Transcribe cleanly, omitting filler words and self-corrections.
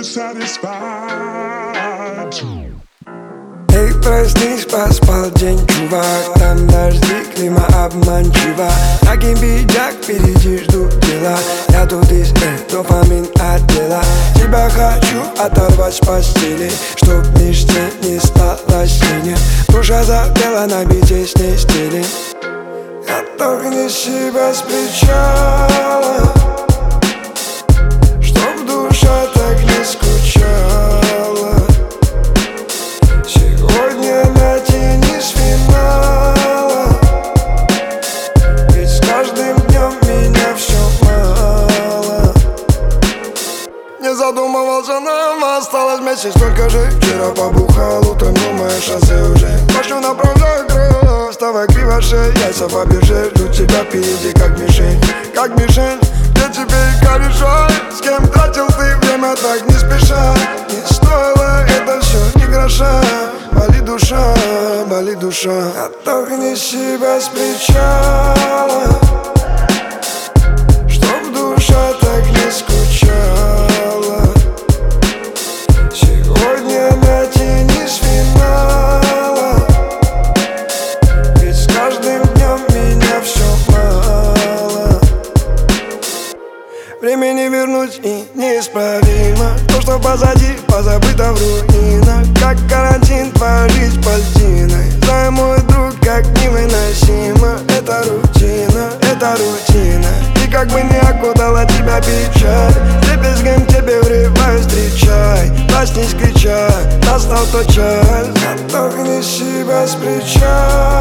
Эй, проснись, поспал день, чувак. Там дожди, клима обманчива. Таким бедняк, впереди ждут дела. Я тут из дофамин от дела. Тебя хочу оторвать с постели, чтоб ничто не стало синим. Душа запела на бите с ней стилем. Отдохни себя с причала, чтоб душа так не скучала. Сегодня натяни с финала, ведь с каждым днем меня все мало. Не задумывался, нам осталось месяц. Только же вчера побухал, утром думаешь, а ты уже пошлю на правду кровь. Вставай криво шея, яйца по бирже. Жду тебя впереди, как мишень. Как мишень, где теперь корешок? С кем тратил ты время так не спеша? Не стоило это все ни гроша. Болит душа, болит душа. Отдохни себя с причала, чтоб душа так не скучала. Сегодня натяни с финала, ведь с каждым днем меня все мало. Время не вернуть и неисправимо. То, что позади, позабыто в руинах. Как карантин, твоя жизнь пальтиной. Знаю, мой друг, как невыносимо. Это рутина, это рутина. И как бы не окутала тебя печаль, дребезгом тебе врываюсь, встречай. Проснись, крича, настал тот час. Отдохни себя с причала,